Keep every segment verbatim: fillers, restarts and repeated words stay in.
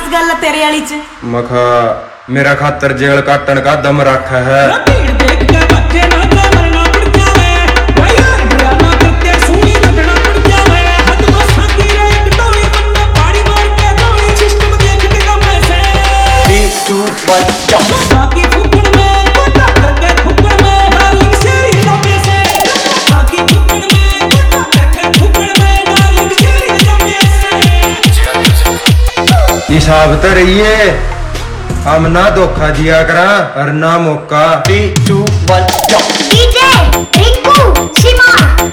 दस गल तेरे वाली च मखा मेरा खातर जेल काटन का दम रखा है। हिसाब तो रहिए, हम ना धोखा दिया करा और ना मौका। Three two one DJ Rinku Shima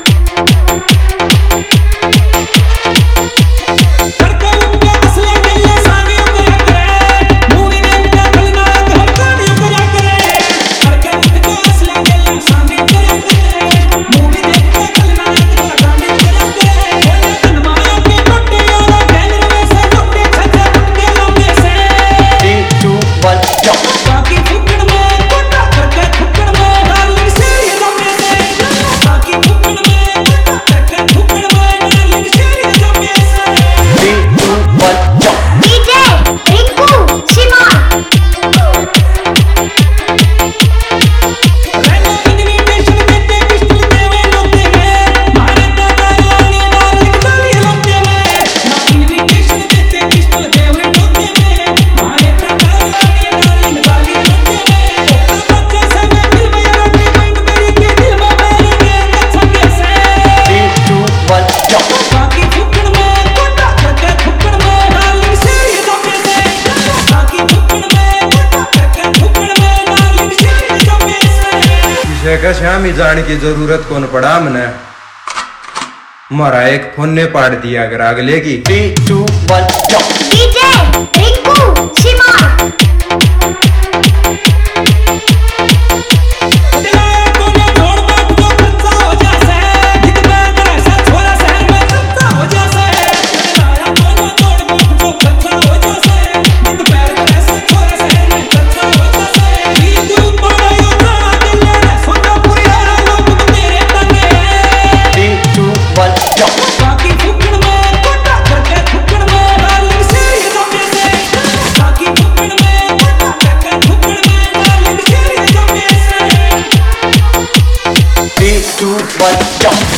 Shyam ही जाने की जरूरत कौन पड़ा हमने, मारा एक फोन ने पाड़ दिया अगर अगले की। Three two one DJ Rinku Shima two, one, jump.